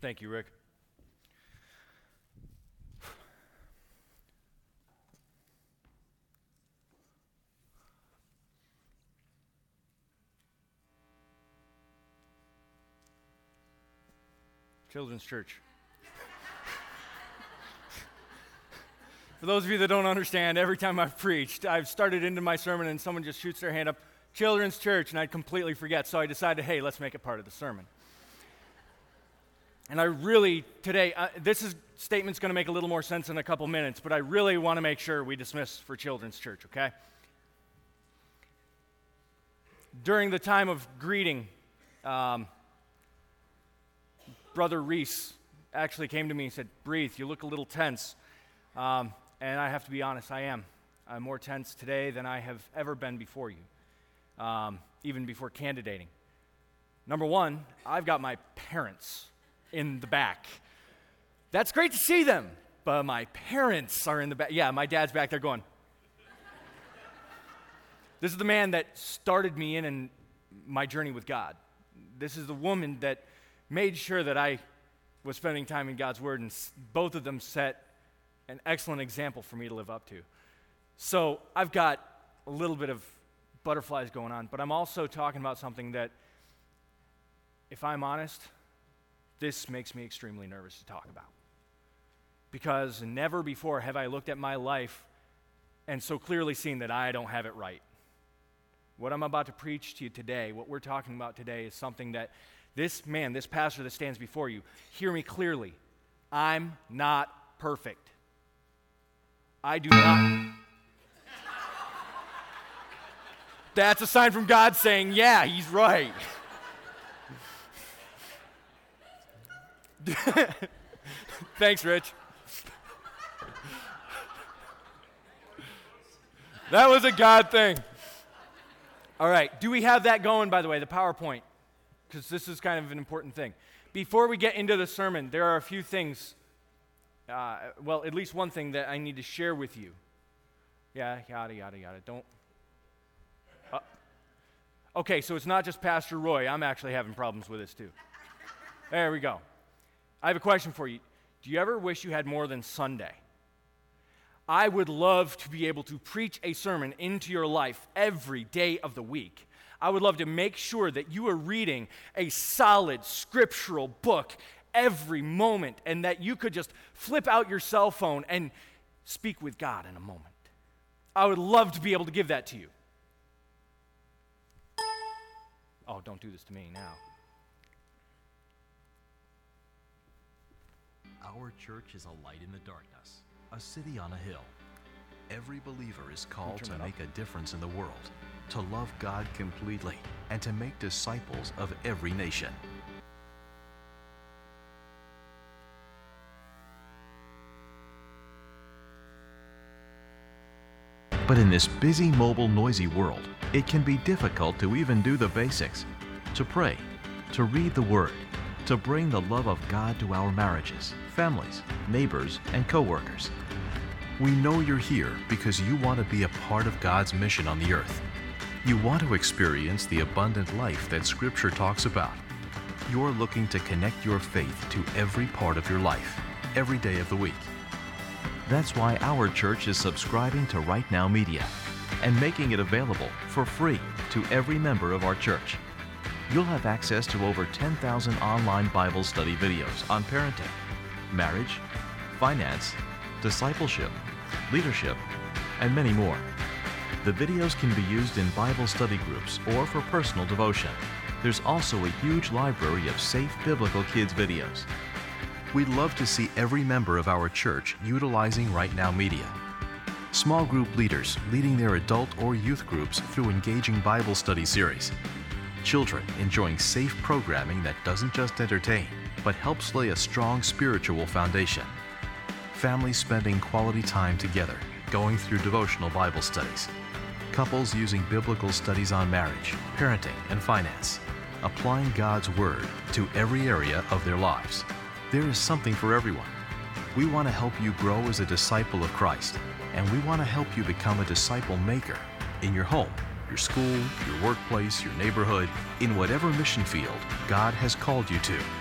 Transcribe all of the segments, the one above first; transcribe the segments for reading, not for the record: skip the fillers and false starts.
Thank you, Rick. Children's Church. For those of you that don't understand, every time I've preached, I've started into my sermon and someone just shoots their hand up, Children's Church, and I'd completely forget. So I decided, hey, let's make it part of the sermon. And I really, today, this statement's going to make a little more sense in a couple minutes, but I really want to make sure we dismiss for Children's Church, okay? During the time of greeting, Brother Reese actually came to me and said, "Breathe, you look a little tense." And I have to be honest, I am. I'm more tense today than I have ever been before you, even before candidating. Number one, I've got my parents in the back. That's great to see them, but my parents are in the back. Yeah, my dad's back there going. This is the man that started me in my journey with God. This is the woman that made sure that I was spending time in God's Word, and both of them set an excellent example for me to live up to. So I've got a little bit of butterflies going on, but I'm also talking about something that, if I'm honest, this makes me extremely nervous to talk about. Because never before have I looked at my life and so clearly seen that I don't have it right. What I'm about to preach to you today, what we're talking about today, is something that this man, this pastor that stands before you, hear me clearly. I'm not perfect. I do not. That's a sign from God saying, yeah, he's right. Thanks, Rich. That was a God thing. All right, do we have that going, by the way, the PowerPoint? Because this is kind of an important thing. Before we get into the sermon, there are a few things, at least one thing that I need to share with you. Yeah, yada, yada, yada. Don't. Okay, so it's not just Pastor Roy. I'm actually having problems with this too. There we go. I have a question for you. Do you ever wish you had more than Sunday? I would love to be able to preach a sermon into your life every day of the week. I would love to make sure that you are reading a solid scriptural book every moment, and that you could just flip out your cell phone and speak with God in a moment. I would love to be able to give that to you. Oh, don't do this to me now. Our church is a light in the darkness, a city on a hill. Every believer is called to make a difference in the world, to love God completely, and to make disciples of every nation. But in this busy, mobile, noisy world, it can be difficult to even do the basics. To pray, to read the Word, to bring the love of God to our marriages, families, neighbors, and co-workers. We know you're here because you want to be a part of God's mission on the earth. You want to experience the abundant life that Scripture talks about. You're looking to connect your faith to every part of your life, every day of the week. That's why our church is subscribing to Right Now Media and making it available for free to every member of our church. You'll have access to over 10,000 online Bible study videos on parenting, marriage, finance, discipleship, leadership, and many more. The videos can be used in Bible study groups or for personal devotion. There's also a huge library of safe biblical kids videos. We'd love to see every member of our church utilizing Right Now Media. Small group leaders leading their adult or youth groups through engaging Bible study series. Children enjoying safe programming that doesn't just entertain, but helps lay a strong spiritual foundation. Families spending quality time together, going through devotional Bible studies. Couples using biblical studies on marriage, parenting, and finance. Applying God's Word to every area of their lives. There is something for everyone. We want to help you grow as a disciple of Christ, and we want to help you become a disciple maker in your home, your school, your workplace, your neighborhood, in whatever mission field God has called you to.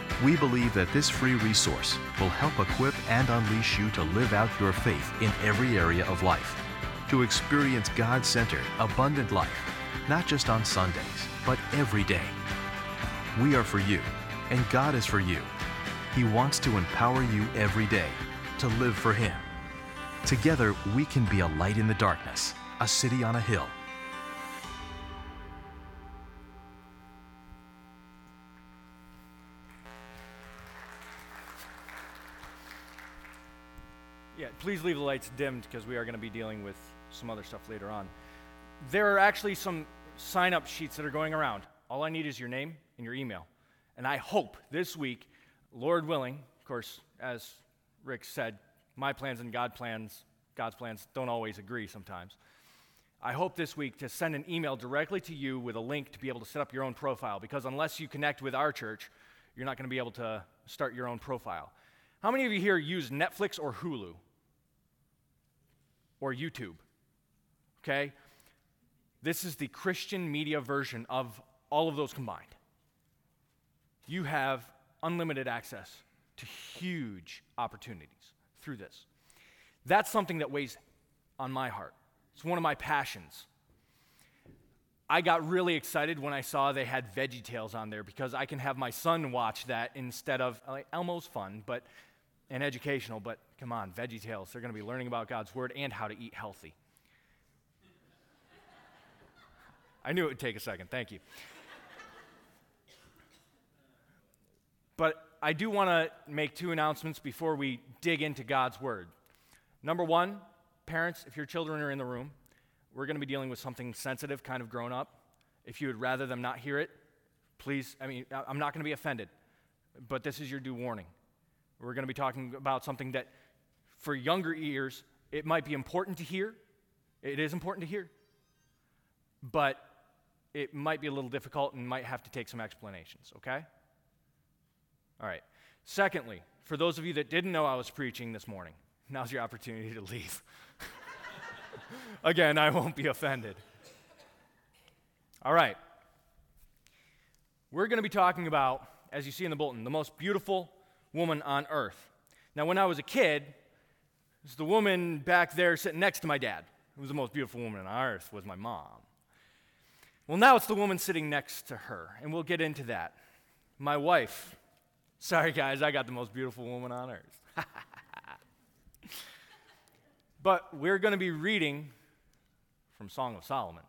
We believe that this free resource will help equip and unleash you to live out your faith in every area of life, to experience God-centered, abundant life, not just on Sundays, but every day. We are for you, and God is for you. He wants to empower you every day to live for Him. Together, we can be a light in the darkness, a city on a hill. Yeah, please leave the lights dimmed because we are going to be dealing with some other stuff later on. There are actually some sign-up sheets that are going around. All I need is your name and your email. And I hope this week, Lord willing, of course, as Rick said, my plans and God's plans don't always agree sometimes. I hope this week to send an email directly to you with a link to be able to set up your own profile, because unless you connect with our church, you're not going to be able to start your own profile. How many of you here use Netflix or Hulu? Or YouTube? Okay? This is the Christian media version of all of those combined. You have unlimited access to huge opportunities through this. That's something that weighs on my heart. It's one of my passions. I got really excited when I saw they had VeggieTales on there because I can have my son watch that instead of, like, Elmo's fun, and educational, but come on, VeggieTales, they're going to be learning about God's Word and how to eat healthy. I knew it would take a second, thank you. But I do want to make two announcements before we dig into God's Word. Number one, parents, if your children are in the room, we're going to be dealing with something sensitive, kind of grown up. If you would rather them not hear it, please, I'm not going to be offended, but this is your due warning. We're going to be talking about something that, for younger ears, it might be important to hear. It is important to hear. But it might be a little difficult and might have to take some explanations, okay? All right. Secondly, for those of you that didn't know I was preaching this morning, now's your opportunity to leave. Again, I won't be offended. All right. We're going to be talking about, as you see in the bulletin, the most beautiful woman on earth. Now, when I was a kid, it was the woman back there sitting next to my dad who was the most beautiful woman on earth, was my mom. Well, now it's the woman sitting next to her, and we'll get into that. My wife. Sorry, guys, I got the most beautiful woman on earth. But we're going to be reading from Song of Solomon.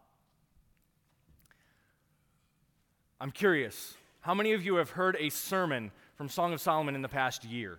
I'm curious, how many of you have heard a sermon from Song of Solomon in the past year?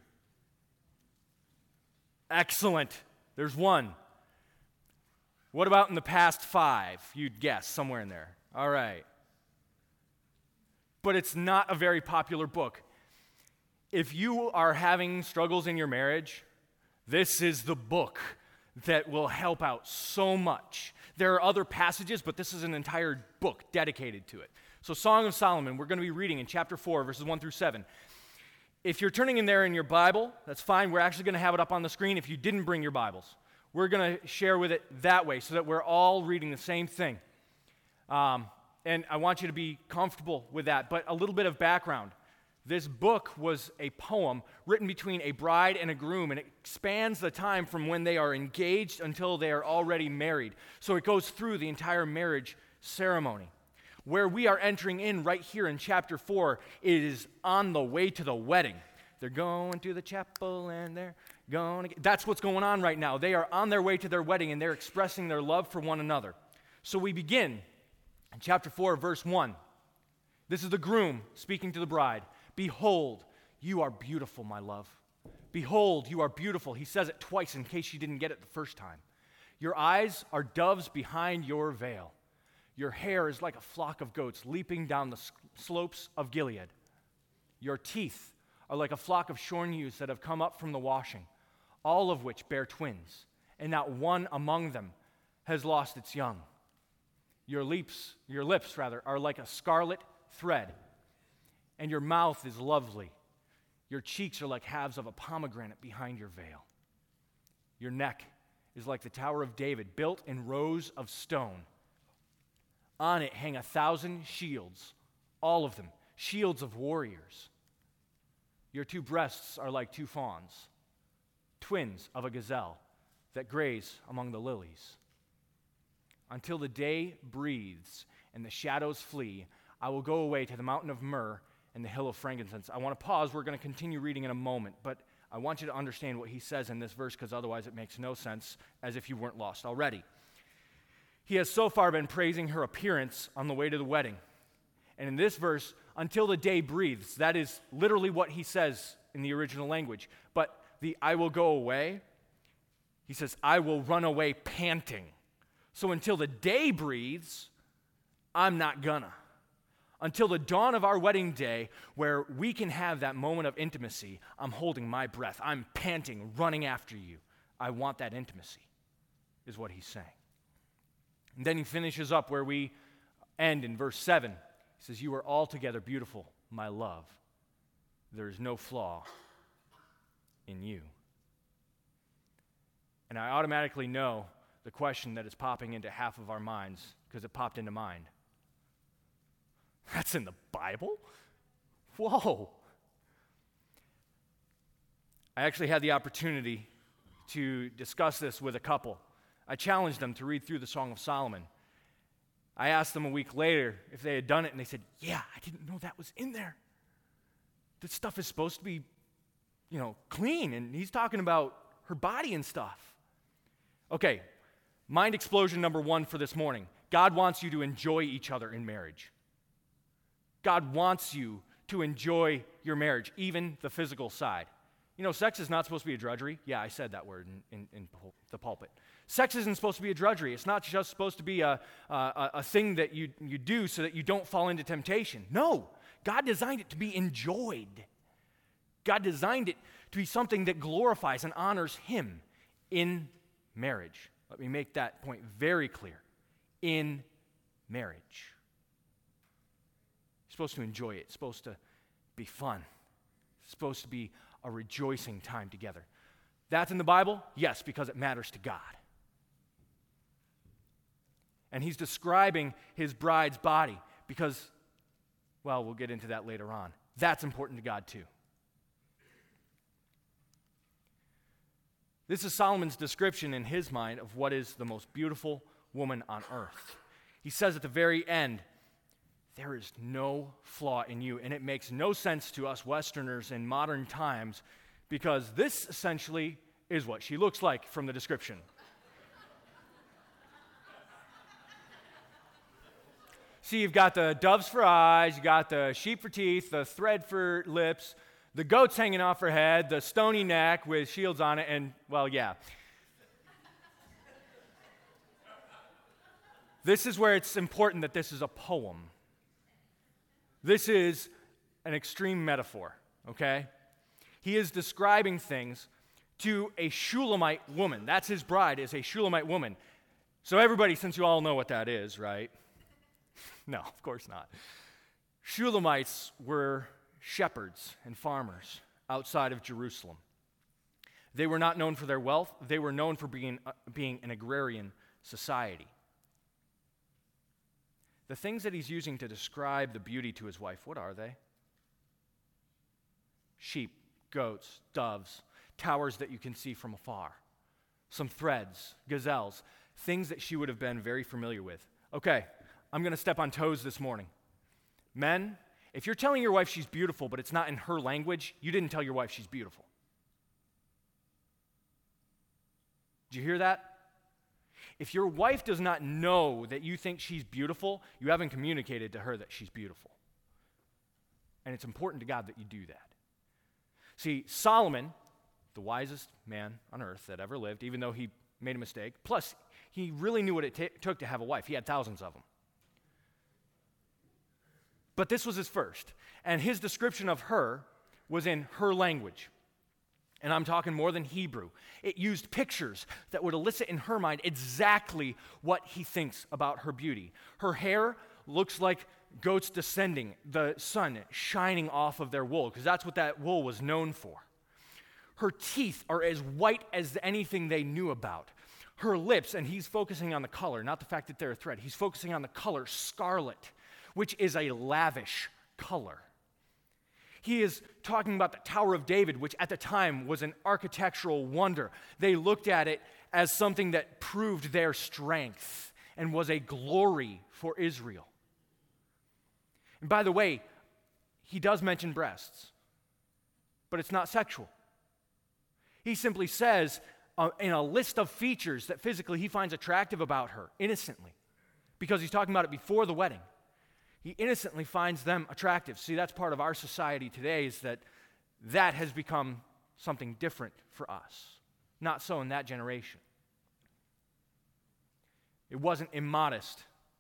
Excellent. There's one. What about in the past 5? You'd guess, somewhere in there. All right. But it's not a very popular book. If you are having struggles in your marriage, this is the book that will help out so much. There are other passages, but this is an entire book dedicated to it. So Song of Solomon, we're going to be reading in chapter 4, verses 1 through 7. If you're turning in there in your Bible, that's fine. We're actually going to have it up on the screen if you didn't bring your Bibles. We're going to share with it that way so that we're all reading the same thing. And I want you to be comfortable with that. But a little bit of background. This book was a poem written between a bride and a groom, and it spans the time from when they are engaged until they are already married. So it goes through the entire marriage ceremony. Where we are entering in right here in chapter 4, it is on the way to the wedding. They're going to the chapel and they're going to that's what's going on right now. They are on their way to their wedding and they're expressing their love for one another. So we begin in chapter 4, verse 1. This is the groom speaking to the bride. Behold, you are beautiful, my love. Behold, you are beautiful. He says it twice in case you didn't get it the first time. Your eyes are doves behind your veil. Your hair is like a flock of goats leaping down the slopes of Gilead. Your teeth are like a flock of shorn ewes that have come up from the washing, all of which bear twins, and not one among them has lost its young. Your lips, are like a scarlet thread, and your mouth is lovely. Your cheeks are like halves of a pomegranate behind your veil. Your neck is like the Tower of David, built in rows of stone. On it hang 1,000 shields, all of them shields of warriors. Your two breasts are like two fawns, twins of a gazelle that graze among the lilies. Until the day breathes and the shadows flee, I will go away to the mountain of myrrh and the hill of frankincense. I want to pause. We're going to continue reading in a moment, but I want you to understand what he says in this verse, because otherwise it makes no sense, as if you weren't lost already. He has so far been praising her appearance on the way to the wedding. And in this verse, until the day breathes, that is literally what he says in the original language. But the I will go away, he says, I will run away panting. So until the day breathes, I'm not gonna. Until the dawn of our wedding day, where we can have that moment of intimacy, I'm holding my breath. I'm panting, running after you. I want that intimacy, is what he's saying. And then he finishes up where we end in verse 7. He says, you are altogether beautiful, my love. There is no flaw in you. And I automatically know the question that is popping into half of our minds, because it popped into mine. That's in the Bible? Whoa. I actually had the opportunity to discuss this with a couple. I challenged them to read through the Song of Solomon. I asked them a week later if they had done it, and they said, yeah, I didn't know that was in there. This stuff is supposed to be, clean, and he's talking about her body and stuff. Okay, mind explosion number 1 for this morning. God wants you to enjoy each other in marriage. God wants you to enjoy your marriage, even the physical side. Sex is not supposed to be a drudgery. Yeah, I said that word in the pulpit. Sex isn't supposed to be a drudgery. It's not just supposed to be a thing that you do so that you don't fall into temptation. No, God designed it to be enjoyed. God designed it to be something that glorifies and honors Him in marriage. Let me make that point very clear. In marriage. You're supposed to enjoy it. It's supposed to be fun. It's supposed to be a rejoicing time together. That's in the Bible? Yes, because it matters to God. And he's describing his bride's body because, well, we'll get into that later on. That's important to God too. This is Solomon's description in his mind of what is the most beautiful woman on earth. He says at the very end, there is no flaw in you. And it makes no sense to us Westerners in modern times, because this essentially is what she looks like from the description. See, you've got the doves for eyes, you got the sheep for teeth, the thread for lips, the goats hanging off her head, the stony neck with shields on it, and, well, yeah. This is where it's important that this is a poem. This is an extreme metaphor, okay? He is describing things to a Shulamite woman. That's his bride, is a Shulamite woman. So everybody, since you all know what that is, right? No, of course not. Shulamites were shepherds and farmers outside of Jerusalem. They were not known for their wealth. They were known for being an agrarian society. The things that he's using to describe the beauty to his wife, what are they? Sheep, goats, doves, towers that you can see from afar, some threads, gazelles, things that she would have been very familiar with. Okay, I'm going to step on toes this morning. Men, if you're telling your wife she's beautiful, but it's not in her language, you didn't tell your wife she's beautiful. Did you hear that? If your wife does not know that you think she's beautiful, you haven't communicated to her that she's beautiful. And it's important to God that you do that. See, Solomon, the wisest man on earth that ever lived, even though he made a mistake, plus he really knew what it took to have a wife. He had thousands of them. But this was his first. And his description of her was in her language. And I'm talking more than Hebrew. It used pictures that would elicit in her mind exactly what he thinks about her beauty. Her hair looks like goats descending, the sun shining off of their wool, because that's what that wool was known for. Her teeth are as white as anything they knew about. Her lips, and he's focusing on the color, not the fact that they're a thread. He's focusing on the color scarlet, which is a lavish color. He is talking about the Tower of David, which at the time was an architectural wonder. They looked at it as something that proved their strength and was a glory for Israel. And by the way, he does mention breasts, but it's not sexual. He simply says in a list of features that physically he finds attractive about her, innocently, because he's talking about it before the wedding. He innocently finds them attractive. See, that's part of our society today, is that has become something different for us. Not so in that generation. It wasn't immodest.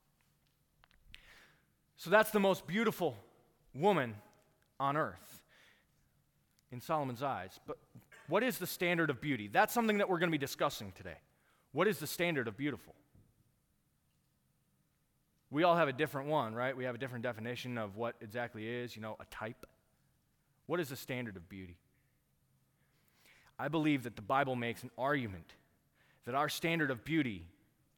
So that's the most beautiful woman on earth in Solomon's eyes. But what is the standard of beauty? That's something that we're going to be discussing today. What is the standard of beautiful? We all have a different one, right? We have a different definition of what exactly is, a type. What is the standard of beauty? I believe that the Bible makes an argument that our standard of beauty,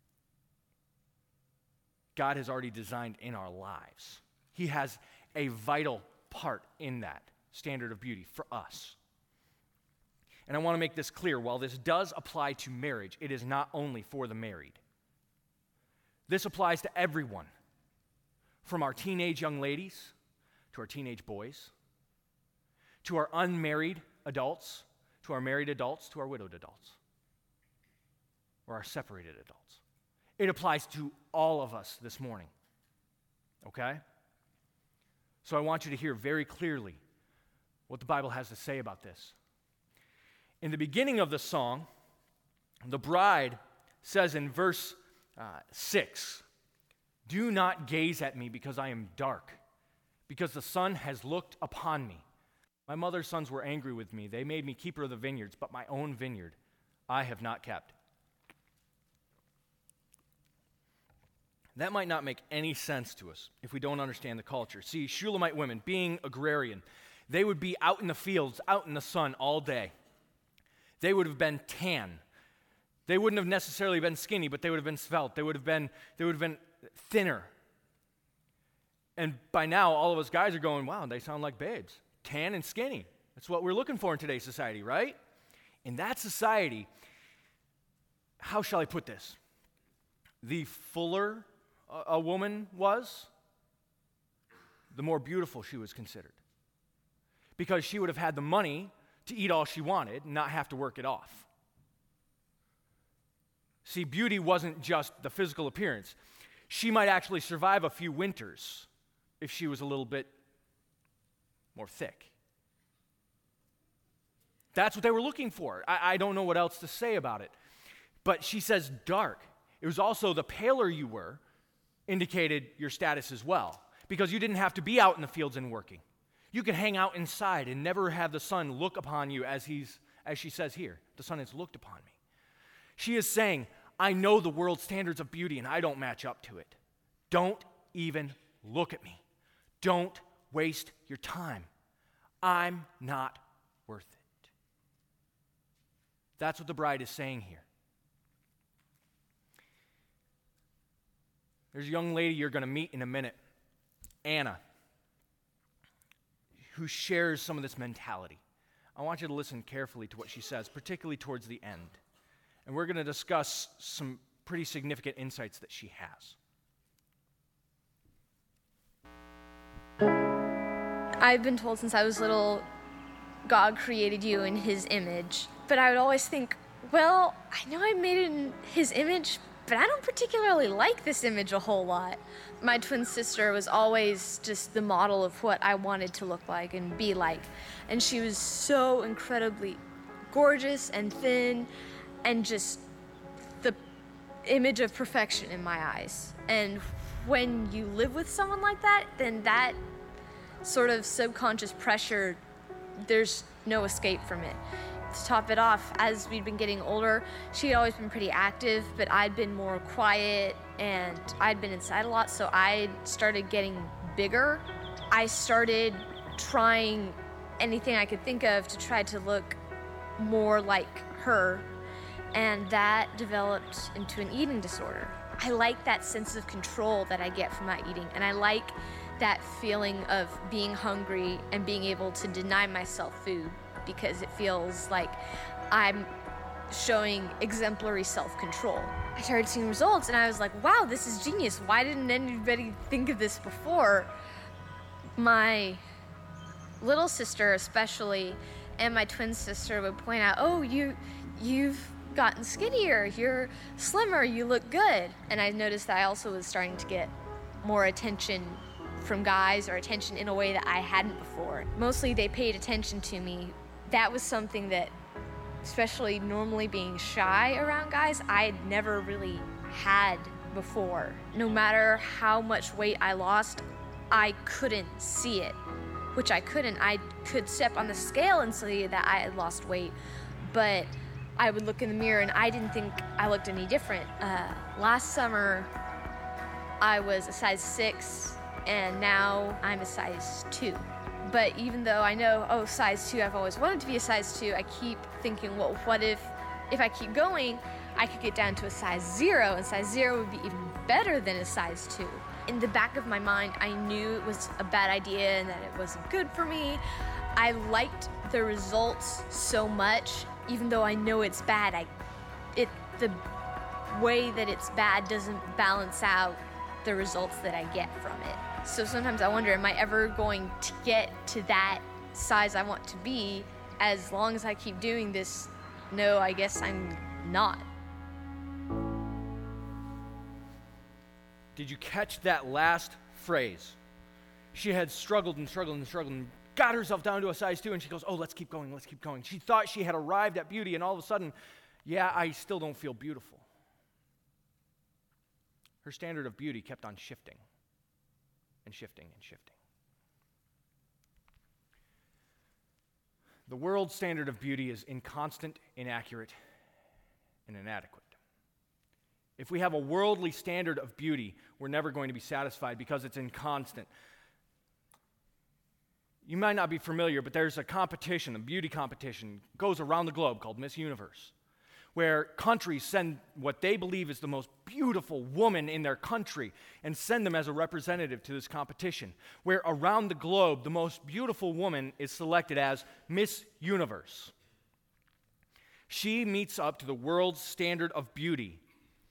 God has already designed in our lives. He has a vital part in that standard of beauty for us. And I want to make this clear. While this does apply to marriage, it is not only for the married. This applies to everyone, from our teenage young ladies to our teenage boys, to our unmarried adults, to our married adults, to our widowed adults, or our separated adults. It applies to all of us this morning, okay? So I want you to hear very clearly what the Bible has to say about this. In the beginning of the song, the bride says in verse 6, "Do not gaze at me because I am dark, because the sun has looked upon me. My mother's sons were angry with me. They made me keeper of the vineyards, but my own vineyard I have not kept." That might not make any sense to us if we don't understand the culture. See, Shulamite women, being agrarian, they would be out in the fields, out in the sun all day. They would have been tan. They wouldn't have necessarily been skinny, but they would have been svelte. They would have been thinner. And by now, all of us guys are going, wow, they sound like babes. Tan and skinny. That's what we're looking for in today's society, right? In that society, how shall I put this? The fuller a woman was, the more beautiful she was considered. Because she would have had the money to eat all she wanted and not have to work it off. See, beauty wasn't just the physical appearance. She might actually survive a few winters if she was a little bit more thick. That's what they were looking for. I don't know what else to say about it. But she says dark. It was also the paler you were indicated your status as well, because you didn't have to be out in the fields and working. You could hang out inside and never have the sun look upon you, as she says here. The sun has looked upon me. She is saying, I know the world's standards of beauty and I don't match up to it. Don't even look at me. Don't waste your time. I'm not worth it. That's what the bride is saying here. There's a young lady you're going to meet in a minute, Anna, who shares some of this mentality. I want you to listen carefully to what she says, particularly towards the end. And we're going to discuss some pretty significant insights that she has. I've been told since I was little, God created you in His image. But I would always think, well, I know I'm made in His image, but I don't particularly like this image a whole lot. My twin sister was always just the model of what I wanted to look like and be like. And she was so incredibly gorgeous and thin and just the image of perfection in my eyes. And when you live with someone like that, then that sort of subconscious pressure, there's no escape from it. To top it off, as we'd been getting older, she had always been pretty active, but I'd been more quiet and I'd been inside a lot, so I started getting bigger. I started trying anything I could think of to try to look more like her, and that developed into an eating disorder. I like that sense of control that I get from my eating, and I like that feeling of being hungry and being able to deny myself food because it feels like I'm showing exemplary self-control. I started seeing results and I was like, wow, this is genius. Why didn't anybody think of this before? My little sister especially and my twin sister would point out, oh, you've gotten skinnier, you're slimmer, you look good. And I noticed that I also was starting to get more attention from guys, or attention in a way that I hadn't before. Mostly they paid attention to me. That was something that, especially normally being shy around guys, I had never really had before. No matter how much weight I lost, I couldn't see it, which I couldn't. I could step on the scale and see that I had lost weight, but I would look in the mirror and I didn't think I looked any different. Last summer, I was a size 6, and now I'm a size 2. But even though I know, oh, size 2, I've always wanted to be a size 2, I keep thinking, well, what if I keep going, I could get down to a size 0, and size 0 would be even better than a size 2. In the back of my mind, I knew it was a bad idea and that it wasn't good for me. I liked the results so much, even though I know it's bad. The way that it's bad doesn't balance out the results that I get from it. So sometimes I wonder, am I ever going to get to that size I want to be as long as I keep doing this? No, I guess I'm not. Did you catch that last phrase? She had struggled and got herself down to a size 2, and she goes, oh, let's keep going. She thought she had arrived at beauty, and all of a sudden, yeah, I still don't feel beautiful. Her standard of beauty kept on shifting and shifting and shifting. The world's standard of beauty is inconstant, inaccurate, and inadequate. If we have a worldly standard of beauty, we're never going to be satisfied because it's inconstant. You might not be familiar, but there's a competition, a beauty competition, goes around the globe called Miss Universe, where countries send what they believe is the most beautiful woman in their country and send them as a representative to this competition, where around the globe, the most beautiful woman is selected as Miss Universe. She meets up to the world's standard of beauty.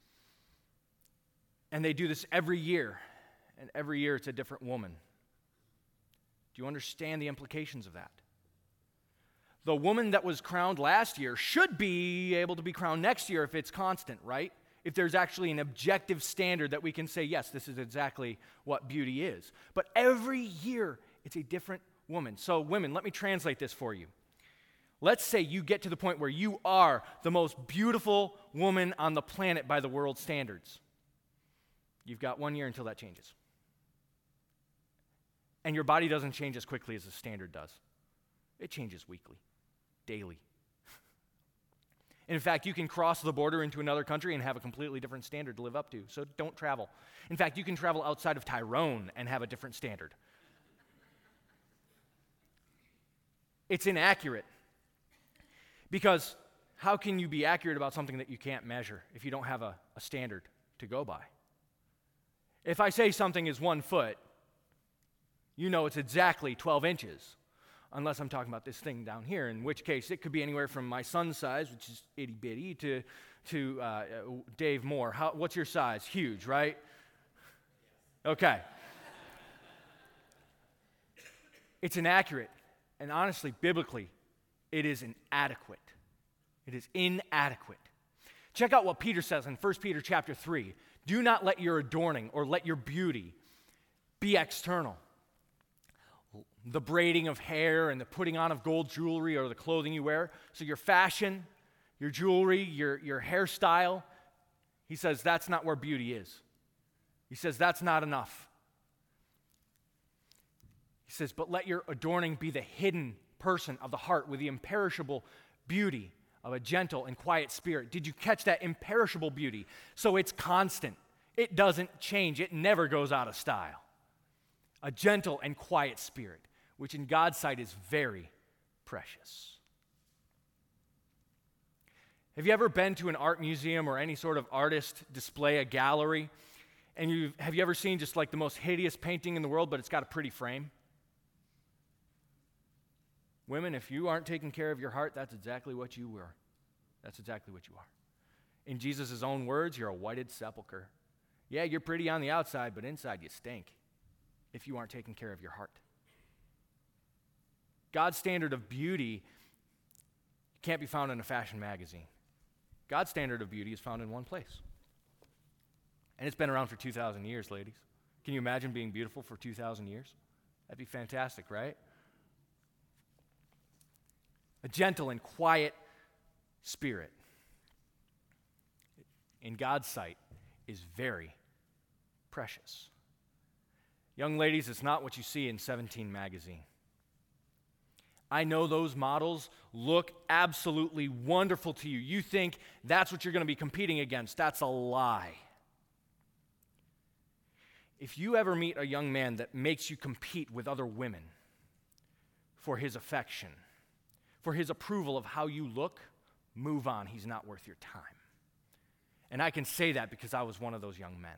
And they do this every year, and every year it's a different woman. Do you understand the implications of that? The woman that was crowned last year should be able to be crowned next year if it's constant, right? If there's actually an objective standard that we can say, yes, this is exactly what beauty is. But every year, it's a different woman. So women, let me translate this for you. Let's say you get to the point where you are the most beautiful woman on the planet by the world standards. You've got 1 year until that changes. And your body doesn't change as quickly as the standard does. It changes weekly, daily. In fact, you can cross the border into another country and have a completely different standard to live up to, so don't travel. In fact, you can travel outside of Tyrone and have a different standard. It's inaccurate. Because how can you be accurate about something that you can't measure if you don't have a standard to go by? If I say something is 1 foot, you know it's exactly 12 inches, unless I'm talking about this thing down here, in which case it could be anywhere from my son's size, which is itty-bitty, to Dave Moore. What's your size? Huge, right? Okay. It's inaccurate, and honestly, biblically, it is inadequate. It is inadequate. Check out what Peter says in 1 Peter chapter 3. Do not let your adorning or let your beauty be external. The braiding of hair and the putting on of gold jewelry or the clothing you wear. So your fashion, your jewelry, your hairstyle, he says that's not where beauty is. He says that's not enough. He says, but let your adorning be the hidden person of the heart with the imperishable beauty of a gentle and quiet spirit. Did you catch that? Imperishable beauty. So it's constant. It doesn't change. It never goes out of style. A gentle and quiet spirit, which in God's sight is very precious. Have you ever been to an art museum or any sort of artist display, a gallery, And have you ever seen just like the most hideous painting in the world, but it's got a pretty frame? Women, if you aren't taking care of your heart, that's exactly what you were. That's exactly what you are. In Jesus' own words, you're a whited sepulcher. Yeah, you're pretty on the outside, but inside you stink if you aren't taking care of your heart. God's standard of beauty can't be found in a fashion magazine. God's standard of beauty is found in one place. And it's been around for 2,000 years, ladies. Can you imagine being beautiful for 2,000 years? That'd be fantastic, right? A gentle and quiet spirit in God's sight is very precious. Young ladies, it's not what you see in 17 magazine. I know those models look absolutely wonderful to you. You think that's what you're going to be competing against. That's a lie. If you ever meet a young man that makes you compete with other women for his affection, for his approval of how you look, move on. He's not worth your time. And I can say that because I was one of those young men.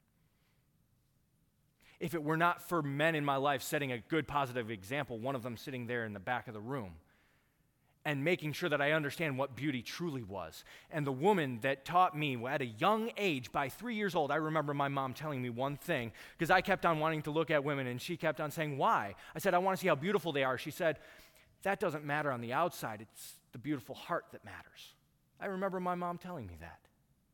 If it were not for men in my life setting a good, positive example, one of them sitting there in the back of the room and making sure that I understand what beauty truly was. And the woman that taught me at a young age, by 3 years old, I remember my mom telling me one thing, because I kept on wanting to look at women, and she kept on saying, why? I said, I want to see how beautiful they are. She said, that doesn't matter on the outside. It's the beautiful heart that matters. I remember my mom telling me that.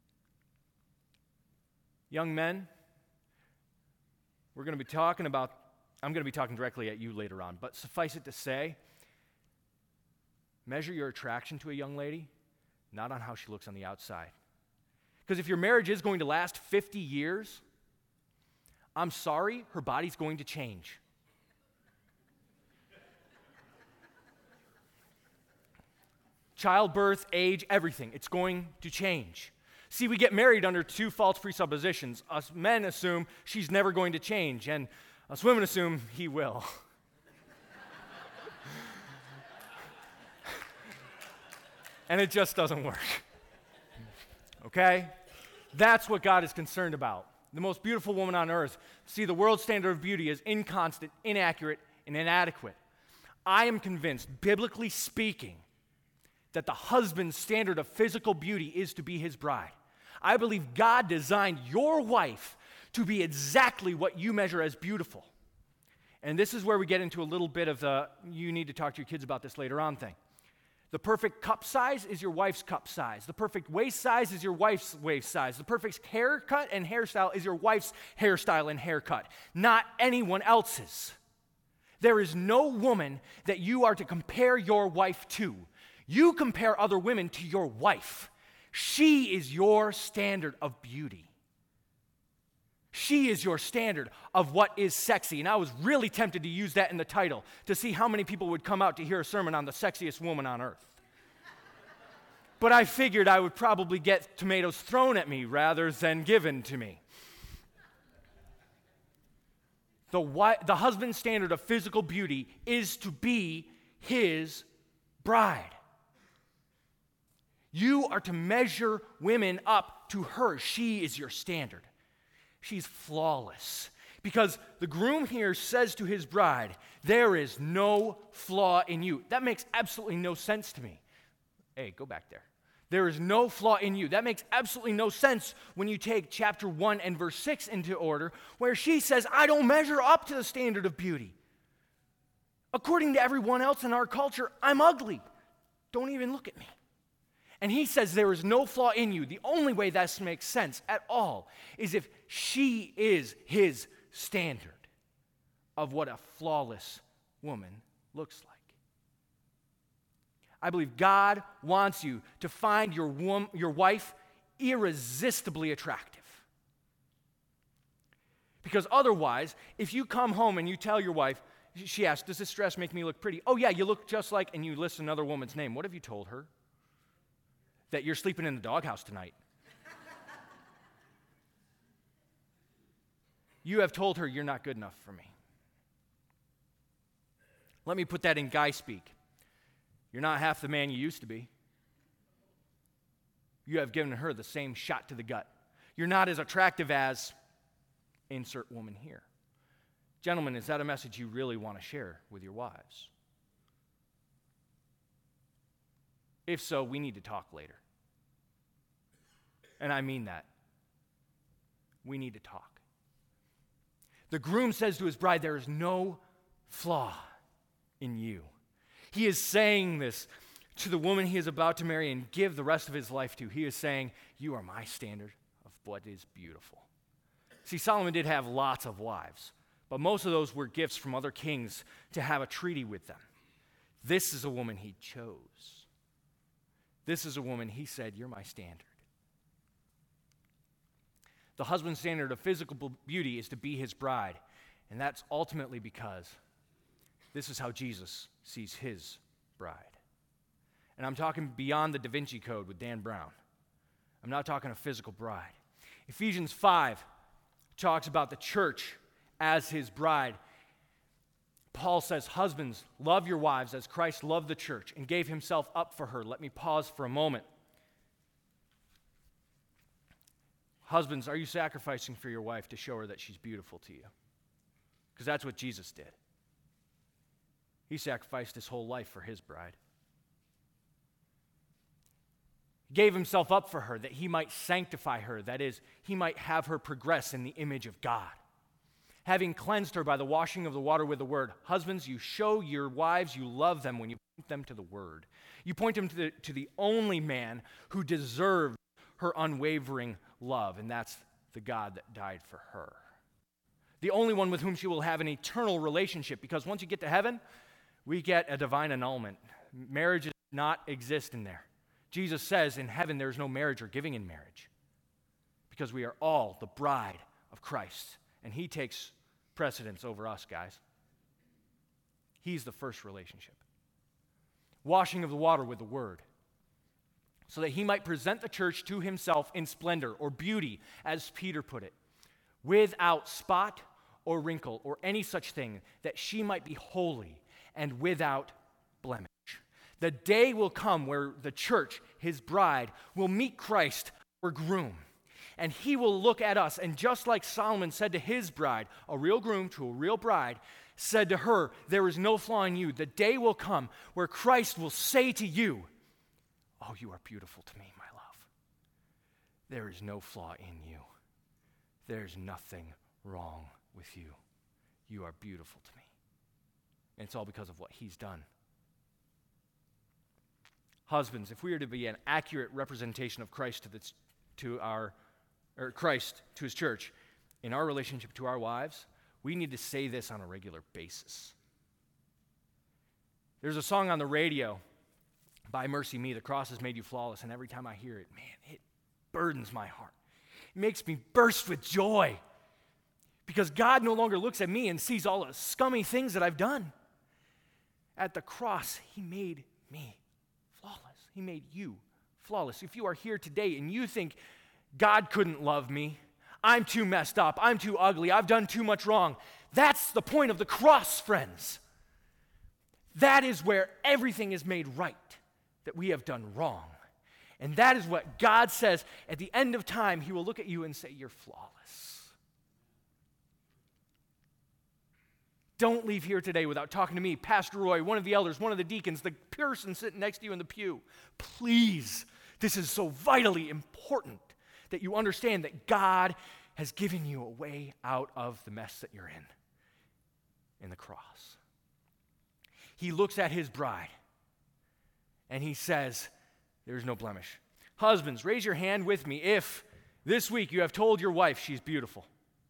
Young men, I'm going to be talking directly at you later on, but suffice it to say, measure your attraction to a young lady, not on how she looks on the outside. Because if your marriage is going to last 50 years, I'm sorry, her body's going to change. Childbirth, age, everything, it's going to change. See, we get married under two false presuppositions. Us men assume she's never going to change, and us women assume he will. And it just doesn't work. Okay? That's what God is concerned about. The most beautiful woman on earth. See, the world standard of beauty is inconstant, inaccurate, and inadequate. I am convinced, biblically speaking, that the husband's standard of physical beauty is to be his bride. I believe God designed your wife to be exactly what you measure as beautiful. And this is where we get into a little bit of the, you need to talk to your kids about this later on thing. The perfect cup size is your wife's cup size. The perfect waist size is your wife's waist size. The perfect haircut and hairstyle is your wife's hairstyle and haircut, not anyone else's. There is no woman that you are to compare your wife to. You compare other women to your wife. She is your standard of beauty. She is your standard of what is sexy. And I was really tempted to use that in the title to see how many people would come out to hear a sermon on the sexiest woman on earth. But I figured I would probably get tomatoes thrown at me rather than given to me. The husband's standard of physical beauty is to be his bride. You are to measure women up to her. She is your standard. She's flawless. Because the groom here says to his bride, there is no flaw in you. That makes absolutely no sense to me. Hey, go back there. There is no flaw in you. That makes absolutely no sense when you take chapter 1 and verse 6 into order, where she says, I don't measure up to the standard of beauty. According to everyone else in our culture, I'm ugly. Don't even look at me. And he says there is no flaw in you. The only way that makes sense at all is if she is his standard of what a flawless woman looks like. I believe God wants you to find your wife irresistibly attractive. Because otherwise, if you come home and you tell your wife, she asks, does this dress make me look pretty? Oh yeah, you look just like, and you list another woman's name. What have you told her? That you're sleeping in the doghouse tonight. You have told her you're not good enough for me. Let me put that in guy speak. You're not half the man you used to be. You have given her the same shot to the gut. You're not as attractive as insert woman here. Gentlemen, is that a message you really want to share with your wives? If so, we need to talk later. And I mean that. We need to talk. The groom says to his bride, there is no flaw in you. He is saying this to the woman he is about to marry and give the rest of his life to. He is saying, you are my standard of what is beautiful. See, Solomon did have lots of wives, but most of those were gifts from other kings to have a treaty with them. This is a woman he chose. This is a woman he said, you're my standard. The husband's standard of physical beauty is to be his bride, and that's ultimately because this is how Jesus sees his bride. And I'm talking beyond the Da Vinci Code with Dan Brown. I'm not talking a physical bride. Ephesians 5 talks about the church as his bride. Paul says, husbands, love your wives as Christ loved the church and gave himself up for her. Let me pause for a moment. Husbands, are you sacrificing for your wife to show her that she's beautiful to you? Because that's what Jesus did. He sacrificed his whole life for his bride. He gave himself up for her that he might sanctify her, that is, he might have her progress in the image of God. Having cleansed her by the washing of the water with the word, husbands, you show your wives you love them when you point them to the word. You point them to the only man who deserves her unwavering love, and that's the God that died for her. The only one with whom she will have an eternal relationship, because once you get to heaven, we get a divine annulment. Marriage does not exist in there. Jesus says in heaven there is no marriage or giving in marriage, because we are all the bride of Christ, and he takes precedence over us, guys. He's the first relationship. Washing of the water with the word, so that he might present the church to himself in splendor or beauty, as Peter put it, without spot or wrinkle or any such thing, that she might be holy and without blemish. The day will come where the church, his bride, will meet Christ, our groom, and he will look at us, and just like Solomon said to his bride, a real groom to a real bride, said to her, there is no flaw in you. The day will come where Christ will say to you, oh, you are beautiful to me, my love. There is no flaw in you. There's nothing wrong with you. You are beautiful to me. And it's all because of what he's done. Husbands, if we are to be an accurate representation of Christ Christ to his church in our relationship to our wives, we need to say this on a regular basis. There's a song on the radio by Mercy Me, The Cross Has Made You Flawless, and every time I hear it, man, it burdens my heart. It makes me burst with joy because God no longer looks at me and sees all the scummy things that I've done. At the cross, he made me flawless. He made you flawless. If you are here today and you think God couldn't love me, I'm too messed up, I'm too ugly, I've done too much wrong, that's the point of the cross, friends. That is where everything is made right that we have done wrong. And that is what God says at the end of time. He will look at you and say, you're flawless. Don't leave here today without talking to me, Pastor Roy, one of the elders, one of the deacons, the person sitting next to you in the pew. Please, this is so vitally important that you understand that God has given you a way out of the mess that you're in the cross. He looks at his bride and he says, there's no blemish. Husbands, raise your hand with me if this week you have told your wife she's beautiful.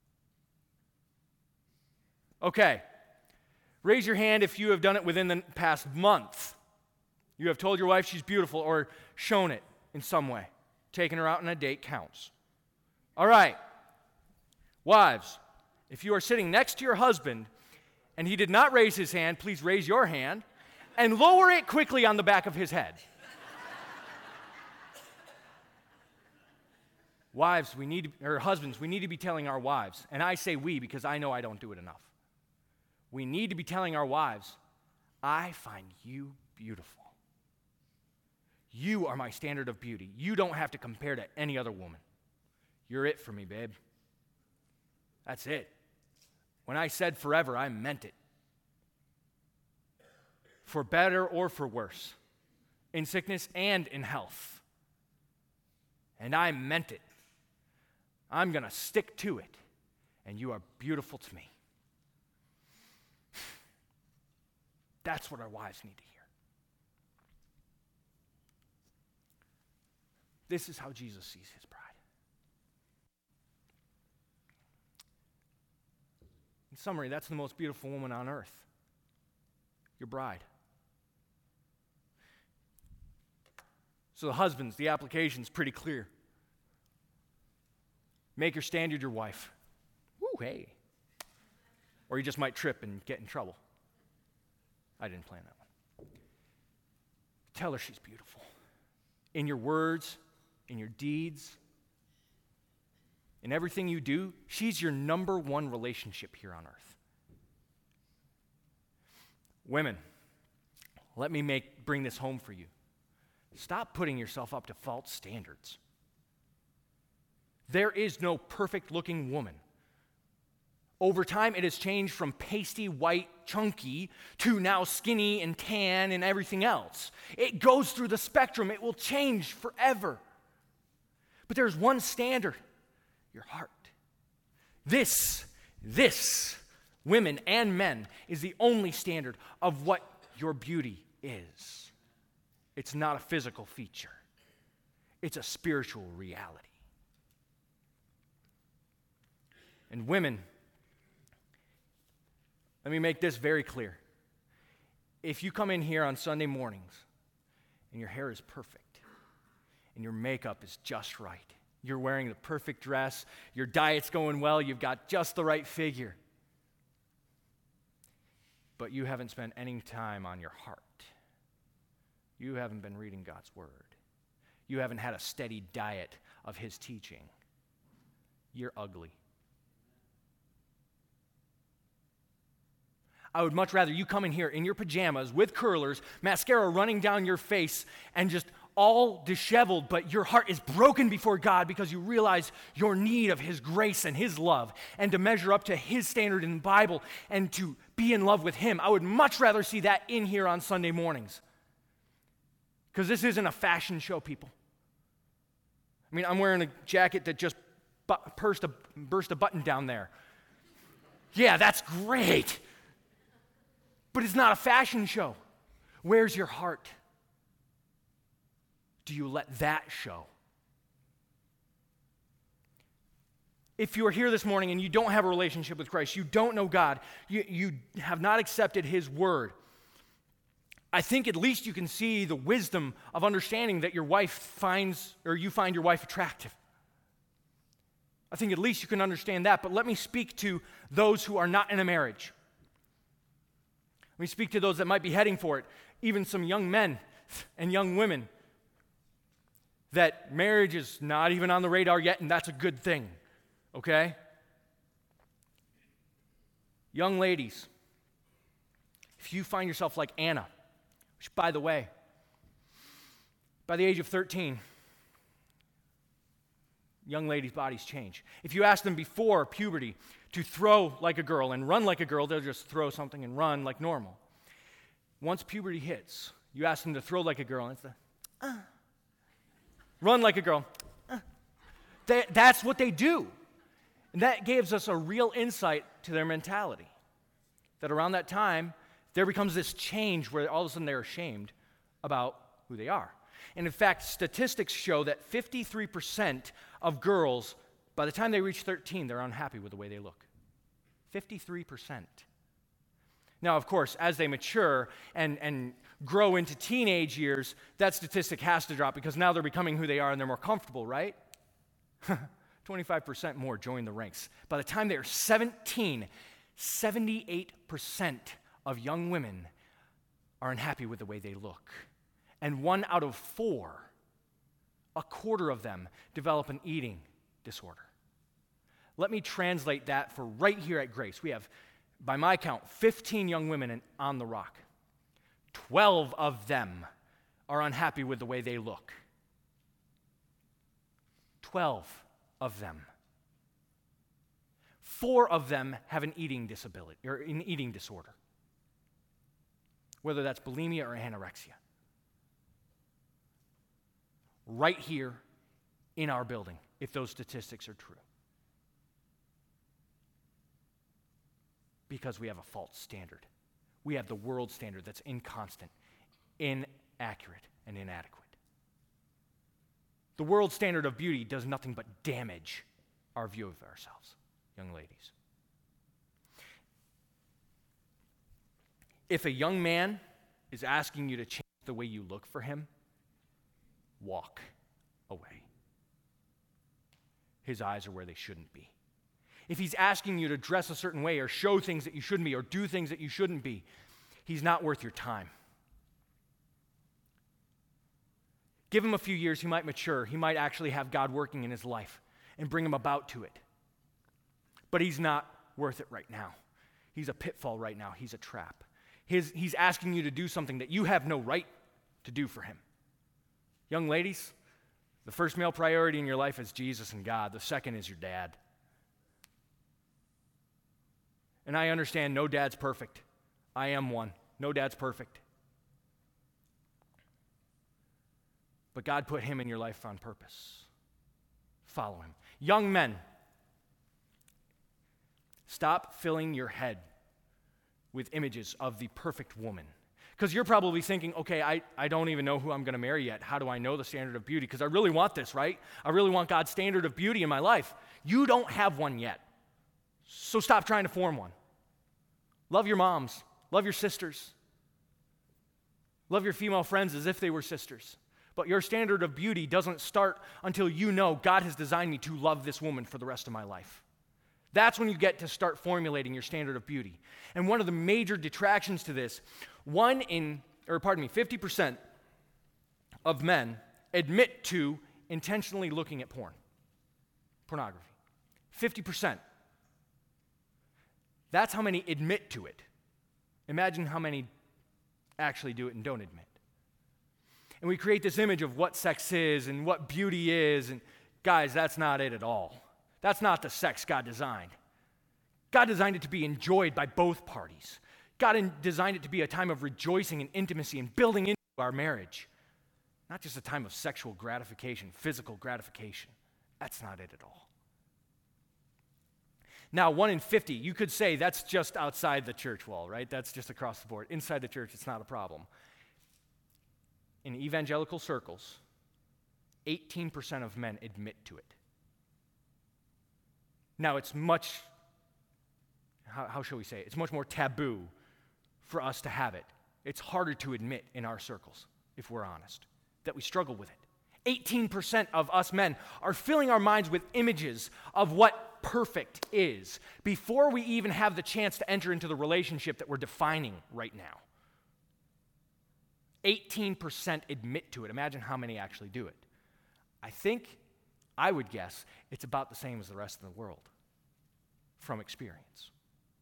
Okay. Raise your hand if you have done it within the past month. You have told your wife she's beautiful or shown it in some way. Taking her out on a date counts. All right. Wives, if you are sitting next to your husband and he did not raise his hand, please raise your hand and lower it quickly on the back of his head. Wives, husbands, we need to be telling our wives, and I say we because I know I don't do it enough. We need to be telling our wives, I find you beautiful. You are my standard of beauty. You don't have to compare to any other woman. You're it for me, babe. That's it. When I said forever, I meant it. For better or for worse, in sickness and in health. And I meant it. I'm going to stick to it. And you are beautiful to me. That's what our wives need to hear. This is how Jesus sees his bride. In summary, that's the most beautiful woman on earth. Your bride. So the husbands, the application's pretty clear. Make your standard your wife. Woo, hey. Or you just might trip and get in trouble. I didn't plan that one. Tell her she's beautiful. In your words, in your deeds, in everything you do, she's your number one relationship here on earth. Women, let me bring this home for you. Stop putting yourself up to false standards. There is no perfect-looking woman. Over time, it has changed from pasty, white, chunky to now skinny and tan and everything else. It goes through the spectrum. It will change forever. But there's one standard, your heart. This, women and men, is the only standard of what your beauty is. It's not a physical feature. It's a spiritual reality. And women, let me make this very clear. If you come in here on Sunday mornings and your hair is perfect and your makeup is just right, you're wearing the perfect dress, your diet's going well, you've got just the right figure, but you haven't spent any time on your heart. You haven't been reading God's Word. You haven't had a steady diet of His teaching. You're ugly. I would much rather you come in here in your pajamas with curlers, mascara running down your face, and just all disheveled, but your heart is broken before God because you realize your need of His grace and His love, and to measure up to His standard in the Bible and to be in love with Him. I would much rather see that in here on Sunday mornings. Because this isn't a fashion show, people. I mean, I'm wearing a jacket that just burst a button down there. Yeah, that's great. But it's not a fashion show. Where's your heart? Do you let that show? If you are here this morning and you don't have a relationship with Christ, you don't know God, you have not accepted His Word, I think at least you can see the wisdom of understanding that your wife finds, or you find your wife attractive. I think at least you can understand that, but let me speak to those who are not in a marriage. Let me speak to those that might be heading for it, even some young men and young women, that marriage is not even on the radar yet, and that's a good thing, okay? Young ladies, if you find yourself like Anna, which, by the way, by the age of 13, young ladies' bodies change. If you ask them before puberty to throw like a girl and run like a girl, they'll just throw something and run like normal. Once puberty hits, you ask them to throw like a girl, and it's the, run like a girl. That's what they do. And that gives us a real insight to their mentality. That around that time, there becomes this change where all of a sudden they're ashamed about who they are. And in fact, statistics show that 53% of girls, by the time they reach 13, they're unhappy with the way they look. 53%. Now, of course, as they mature and grow into teenage years, that statistic has to drop because now they're becoming who they are and they're more comfortable, right? 25% more join the ranks. By the time they're 17, 78% of young women are unhappy with the way they look. And 1 out of 4, a quarter of them, develop an eating disorder. Let me translate that for right here at Grace. We have, by my count, 15 young women on the rock. 12 of them are unhappy with the way they look. 12 of them. 4 of them have an eating disability or an eating disorder, whether that's bulimia or anorexia. Right here in our building, if those statistics are true. Because we have a false standard. We have the world standard that's inconstant, inaccurate, and inadequate. The world standard of beauty does nothing but damage our view of ourselves, young ladies. If a young man is asking you to change the way you look for him, walk away. His eyes are where they shouldn't be. If he's asking you to dress a certain way or show things that you shouldn't be or do things that you shouldn't be, he's not worth your time. Give him a few years, he might mature. He might actually have God working in his life and bring him about to it. But he's not worth it right now. He's a pitfall right now. He's a trap. He's asking you to do something that you have no right to do for him. Young ladies, the first male priority in your life is Jesus and God. The second is your dad. And I understand no dad's perfect. I am one. No dad's perfect. But God put him in your life on purpose. Follow him. Young men, stop filling your head with images of the perfect woman. Because you're probably thinking, okay, I don't even know who I'm going to marry yet. How do I know the standard of beauty? Because I really want this, right? I really want God's standard of beauty in my life. You don't have one yet. So stop trying to form one. Love your moms. Love your sisters. Love your female friends as if they were sisters. But your standard of beauty doesn't start until you know God has designed me to love this woman for the rest of my life. That's when you get to start formulating your standard of beauty. And one of the major detractions to this, 50% of men admit to intentionally looking at pornography. 50%. That's how many admit to it. Imagine how many actually do it and don't admit. And we create this image of what sex is and what beauty is, and guys, that's not it at all. That's not the sex God designed. God designed it to be enjoyed by both parties. God designed it to be a time of rejoicing and intimacy and building into our marriage. Not just a time of sexual gratification, physical gratification. That's not it at all. Now, 1 in 50, you could say that's just outside the church wall, right? That's just across the board. Inside the church, it's not a problem. In evangelical circles, 18% of men admit to it. Now, it's much, how shall we say it? It's much more taboo for us to have it. It's harder to admit in our circles, if we're honest, that we struggle with it. 18% of us men are filling our minds with images of what perfect is before we even have the chance to enter into the relationship that we're defining right now. 18% admit to it. Imagine how many actually do it. I would guess it's about the same as the rest of the world from experience.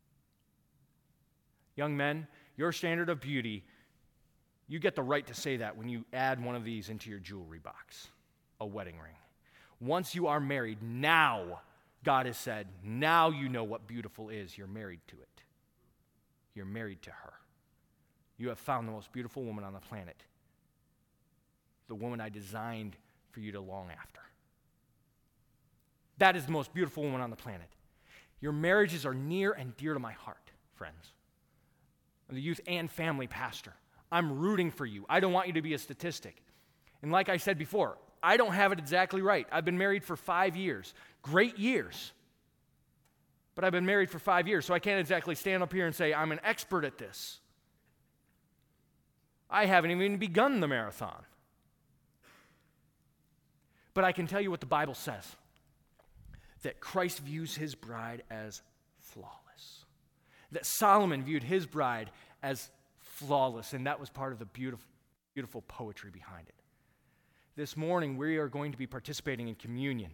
Young men, your standard of beauty, you get the right to say that when you add one of these into your jewelry box, a wedding ring. Once you are married, now, God has said, now you know what beautiful is. You're married to it. You're married to her. You have found the most beautiful woman on the planet, the woman I designed for you to long after. That is the most beautiful woman on the planet. Your marriages are near and dear to my heart, friends. I'm the youth and family pastor. I'm rooting for you. I don't want you to be a statistic. And like I said before, I don't have it exactly right. I've been married for 5 years. Great years. But I've been married for 5 years, so I can't exactly stand up here and say I'm an expert at this. I haven't even begun the marathon. But I can tell you what the Bible says, that Christ views his bride as flawless, that Solomon viewed his bride as flawless, and that was part of the beautiful, beautiful poetry behind it. This morning, we are going to be participating in communion.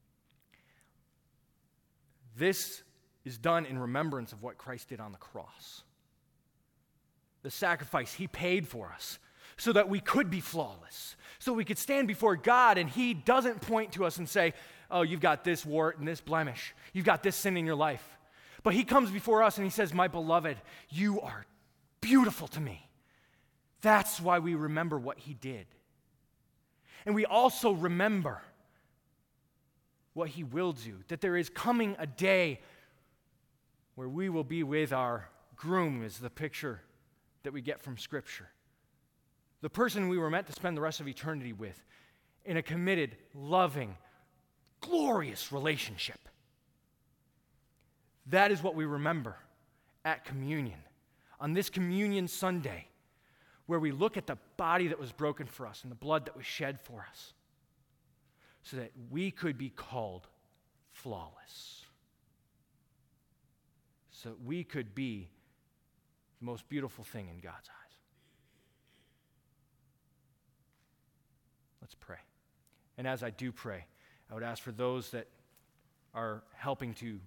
This is done in remembrance of what Christ did on the cross. The sacrifice he paid for us so that we could be flawless, so we could stand before God and he doesn't point to us and say, oh, you've got this wart and this blemish. You've got this sin in your life. But he comes before us and he says, my beloved, you are beautiful to me. That's why we remember what he did. And we also remember what he will do, that there is coming a day where we will be with our groom, is the picture that we get from Scripture. The person we were meant to spend the rest of eternity with in a committed, loving, glorious relationship. That is what we remember at communion. On this communion Sunday, where we look at the body that was broken for us and the blood that was shed for us, so that we could be called flawless. So that we could be the most beautiful thing in God's eyes. Let's pray. And as I do pray, I would ask for those that are helping to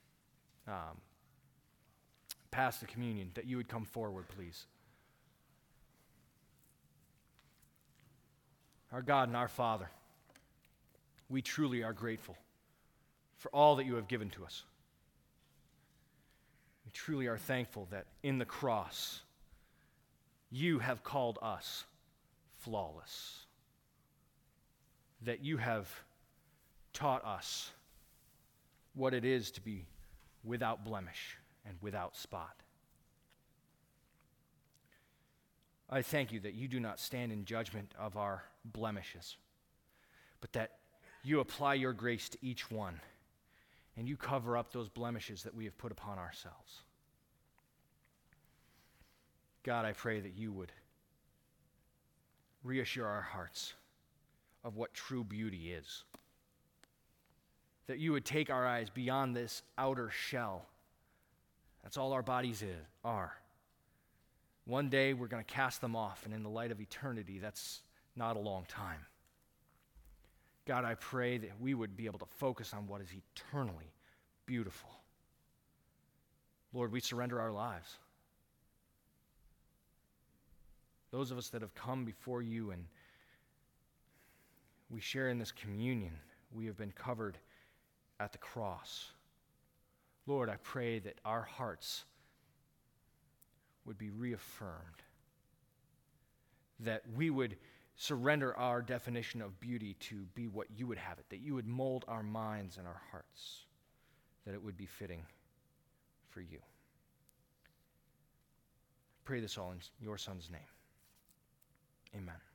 pass the communion, that you would come forward, please. Our God and our Father, we truly are grateful for all that you have given to us. We truly are thankful that in the cross, you have called us flawless. That you have taught us what it is to be without blemish and without spot. I thank you that you do not stand in judgment of our blemishes, but that you apply your grace to each one, and you cover up those blemishes that we have put upon ourselves. God, I pray that you would reassure our hearts of what true beauty is. That you would take our eyes beyond this outer shell. That's all our bodies are. One day we're going to cast them off, and in the light of eternity, that's not a long time. God, I pray that we would be able to focus on what is eternally beautiful. Lord, we surrender our lives. Those of us that have come before you and we share in this communion, we have been covered at the cross. Lord, I pray that our hearts would be reaffirmed, that we would surrender our definition of beauty to be what you would have it, that you would mold our minds and our hearts, that it would be fitting for you. Pray this all in your Son's name. Amen.